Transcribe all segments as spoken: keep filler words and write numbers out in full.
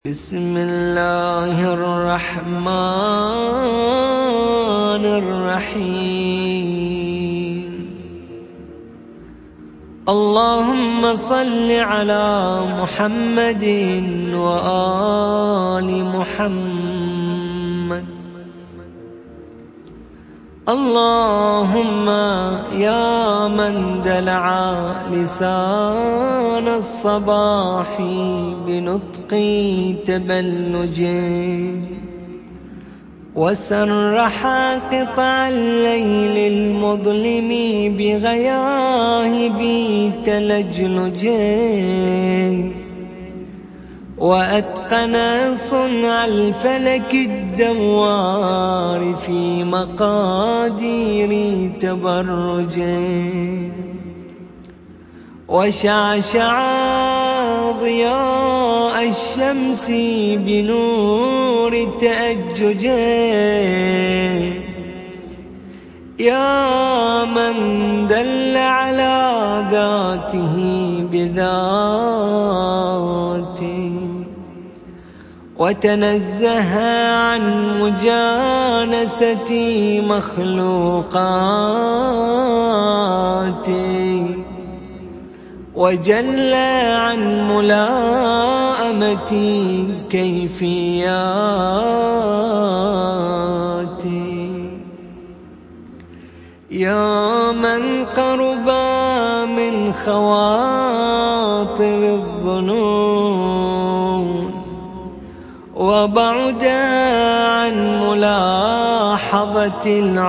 بسم الله الرحمن الرحيم. اللهم صل على محمد وآل محمد. اللهم يا من دلع لسان الصباح بنطق تبلج وسرح قطع الليل المظلم بغياهب تلجلج وأتقن صنع الفلك الدوار في مقادير تبرج وشعشع ضياء الشمس بنور تأجج يا من دل على ذاته بذاته وتنزه عن مجانسة مخلوقاته وجل عن ملاءمة كيفياته يا من قرب من خواطر الظنون وبعد عن ملاحظة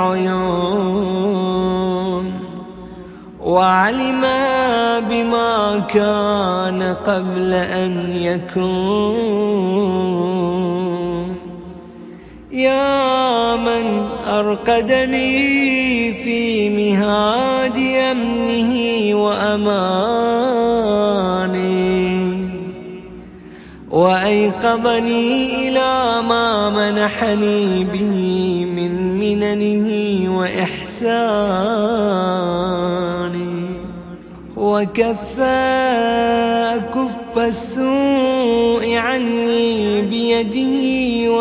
العيون وعلم بما كان قبل أن يكون يا من أرقدني في مهاد أمنه وأمانه وأيقظني إلى ما منحني به من مننه وإحسانه وكف كف السوء عني بيده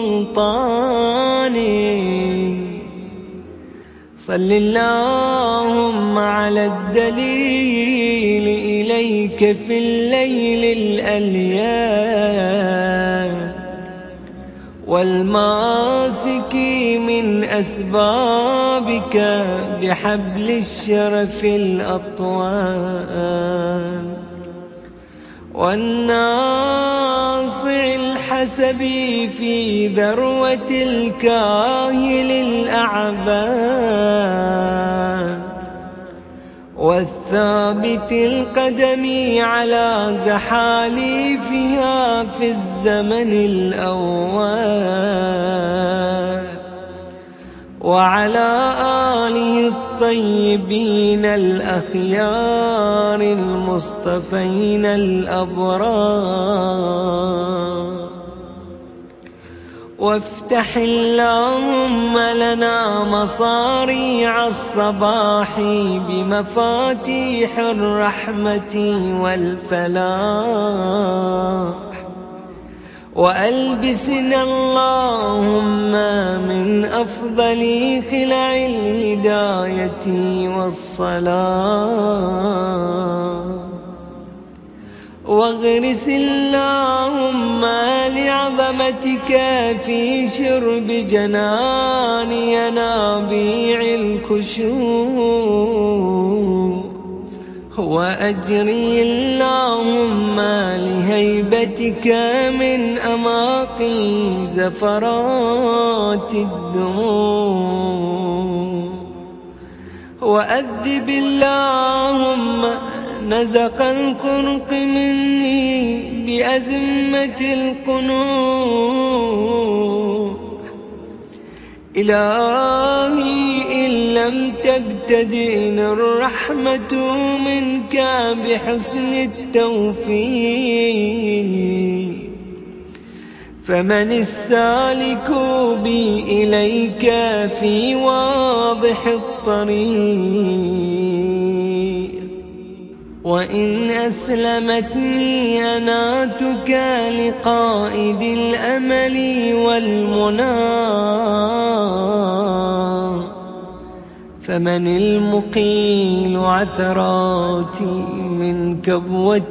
وسلطانه صل اللهم على الدليل إليك في الليل الأليان والماسك من أسبابك بحبل الشرف الأطوال والناصع الحسب في ذروة الكاهل الأعبان والثابت القدم على زحاليفها في الزمن الأول وعلى آله الطيبين الأخيار المصطفين الأبرار وافتح اللهم لنا مصاريع الصباح بمفاتيح الرحمة والفلاح وألبسنا اللهم من أفضل خلع الهداية والصلاة واغرس اللهم لعظمتك في شرب جنان ينابيع الخشوع وأجري اللهم لهيبتك من أماقي زفرات الدموع وأذب اللهم نزق القنق مني بأزمة القنوع إلهي إن لم تبتدئن الرحمة منك بحسن التوفيق فمن السالك بي إليك في واضح الطريق وإن أسلمتني أناتك لقائد الأمل والمنى، فمن المقيل عثراتي من كبوة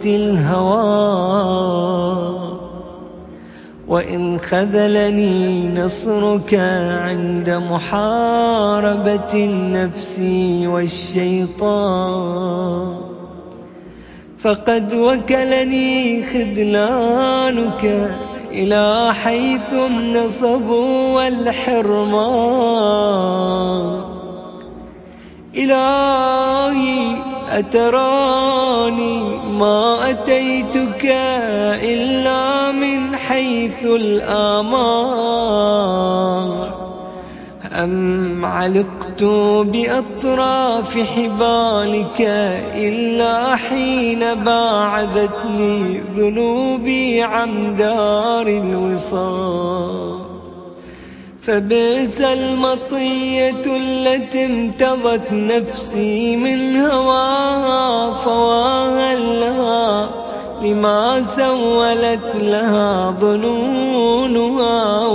الهوى، وإن خذلني نصرك عند محاربة النفس والشيطان، فقد وكلني خذلانك إلى حيث النصب والحرمان. إلهي أتراني ما أتيتك إلا من حيث الآمال، أم علقت بأطراف حبالك إلا حين باعدتني ذنوبي عن دار الوصال. فبئس المطية التي امتضت نفسي من هواها، فواها لها لما سولت لها ظنونها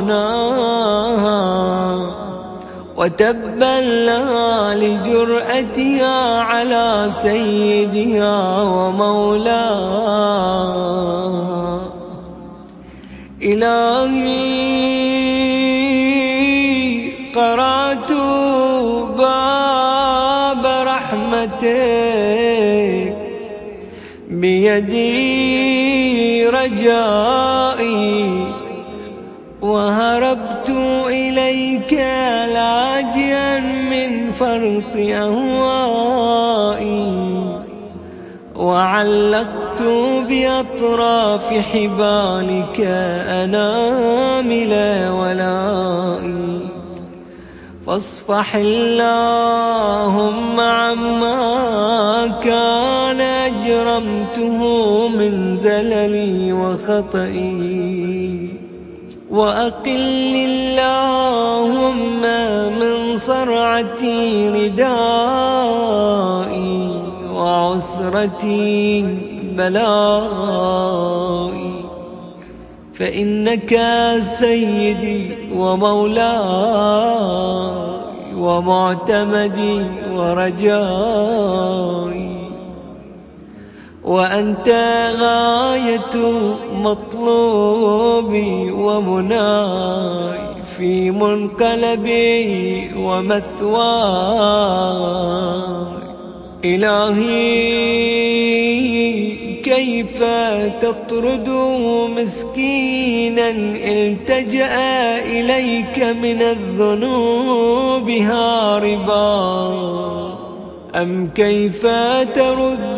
ومناها، وتبا لها لجرأتها على سيدها ومولاها. إلهي قرعت باب رحمتك بيدي رجائي، وهربت إليك لاجئا من فرط أهوائي، وعلقت بأطراف حبالك أنامل ولائي. فاصفح اللهم عما كان أجرمته من زللي وخطئي، وأقل اللهم من صرعتي ردائي وعسرتي بلائي، فإنك سيدي ومولاي ومعتمدي ورجائي، وأنت غاية مطلوبي ومناي في منقلبي ومثواي. إلهي كيف تطرد مسكينا التجأ إليك من الذنوب هاربا، أم كيف ترد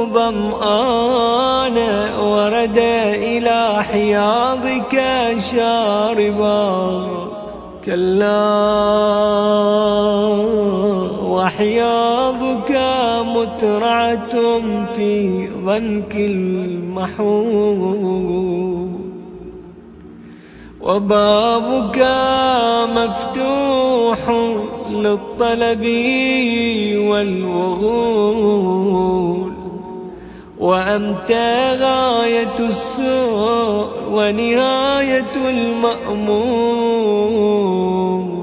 ظمآنا ورد إلى حياضك شاربا. كلا وحياضك مترعة في ضنك المحول، وبابك مفتوح للطلب والوغول، وأنت غاية السوء ونهاية المأمول.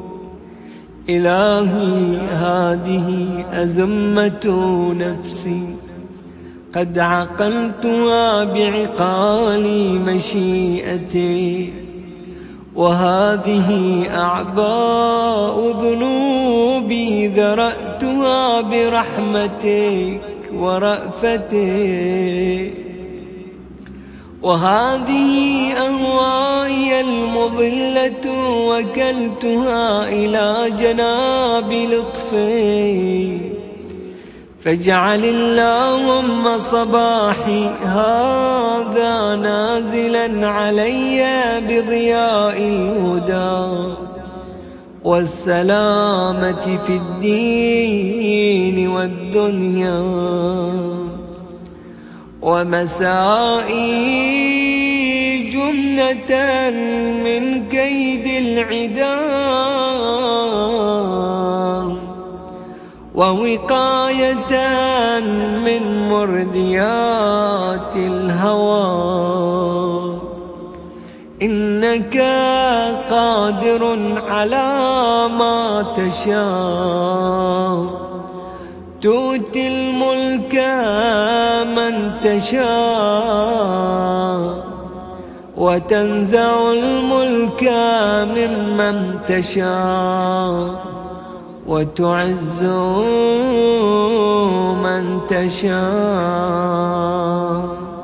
إلهي هذه أزمة نفسي قد عقلتها بعقال مشيئتي، وهذه أعباء ذنوبي ذرأتها برحمتك ورأفتك، وهذه أهواي المضلة وكلتها إلى جناب لطفك. فاجعل اللهم صباحي هذا نازلا علي بضياء الهدى والسلامة في الدين والدنيا، ومسائي جملة من كيد العدا، ووقاية من مرديات الهوى. إنك قادر على ما تشاء، تؤتي الملك من تشاء، وتنزع الملك ممن تشاء، وتعز من تشاء،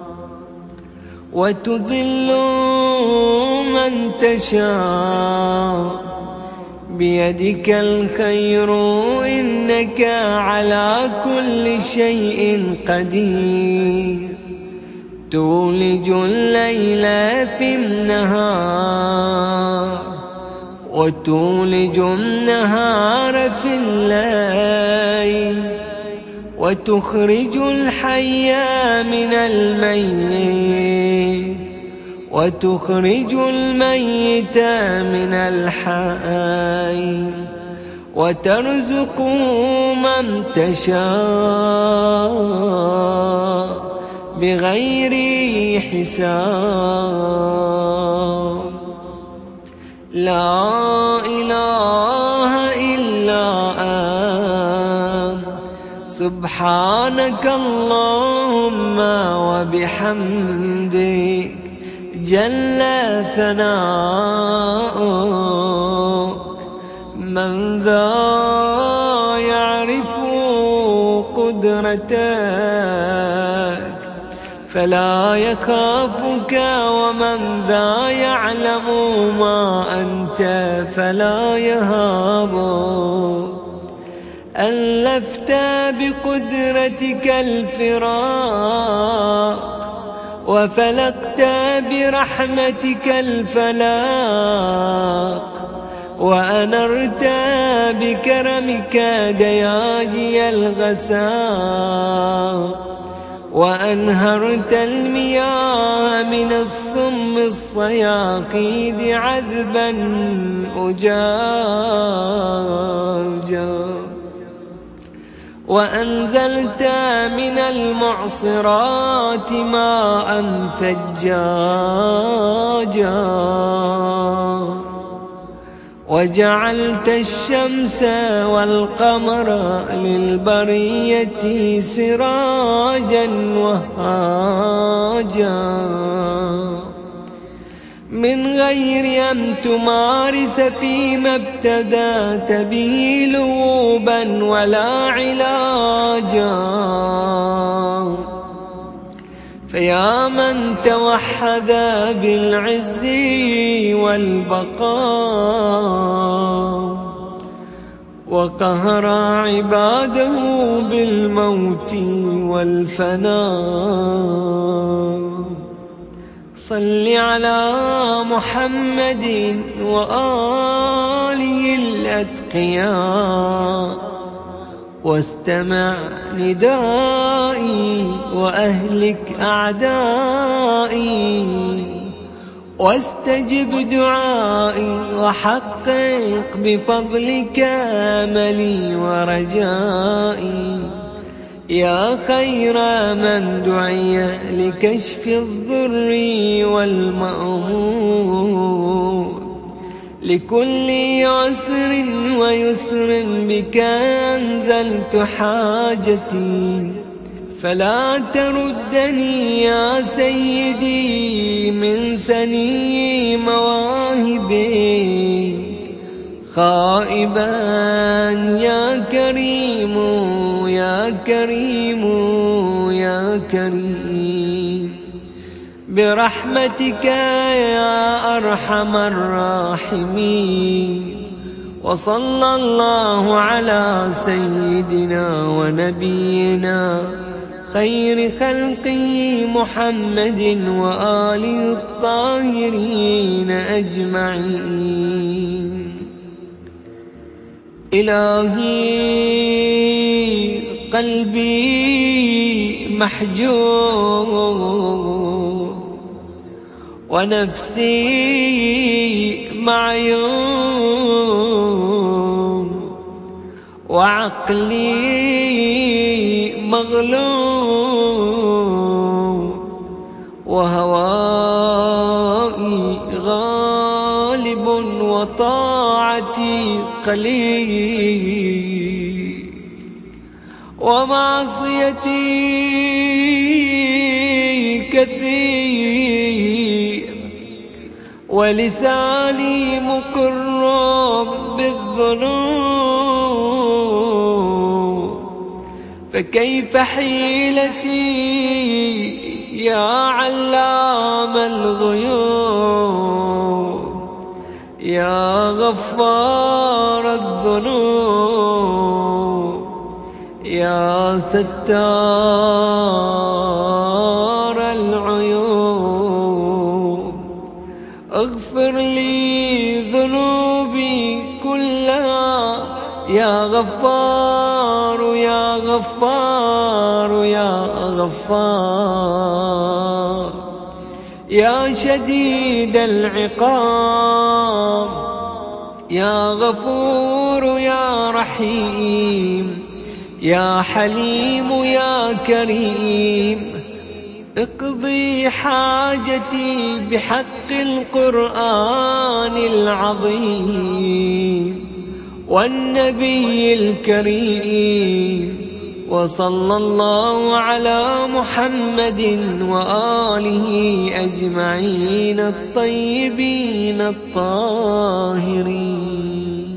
وتذل من تشاء، بيدك الخير إنك على كل شيء قدير. تولج الليل في النهار، وتولج النهار في الليل، وتخرج الحي من الميت، وتخرج الميت من الحي، وترزق من تشاء بغير حساب. لا إله إلا أنت سبحانك اللهم وبحمدك جل ثناؤك. من ذا يعرف قدرتك فلا يخافك، ومن ذا يعلم ما أنت فلا يهابك. ألفت بقدرتك الفراق، وفلقت برحمتك الفلاق، وأنرت بكرمك دياجي الغساق، وأنهرت المياه من الصم الصياقيد عذبا أجاجا، وأنزلت من المعصرات ماء ثجاجا، وجعلت الشمس والقمر للبرية سراجا وهاجا، من غير أن تمارس فيما ابتدأت به لوبا ولا علاجا. فيا من توحد بالعز والبقاء، وقهر عباده بالموت والفناء، صل على محمد وآله الأتقياء، واستمع ندائي وأهلك أعدائي، واستجب دعائي وحقق بفضلك أملي ورجائي. يا خير من دعي لكشف الضر والمأمور، لكل عسر ويسر بك أنزلت حاجتي، فلا تردني يا سيدي من سني مواهبك خائبا يا كريم يا كريم يا كريم، برحمتك يا أرحم الراحمين. وصلى الله على سيدنا ونبينا خير خلقه محمد وآله الطاهرين أجمعين. إلهي قلبي محجوب، ونفسي معيوب، وعقلي مغلوب وهوائي غالب وطاعتي قليل ومعصيتي كثير ولساني مقر بالذنوب فكيف حيلتي يا علام الغيوب يا غفار الذنوب يا ستار العيوب اغفر لي ذنوبي كلها يا غفار يا غفار يا غفار يا شديد العقاب يا غفور يا رحيم يا حليم يا كريم اقضي حاجتي بحق القرآن العظيم والنبي الكريم وصلى الله على محمد وآله أجمعين الطيبين الطاهرين.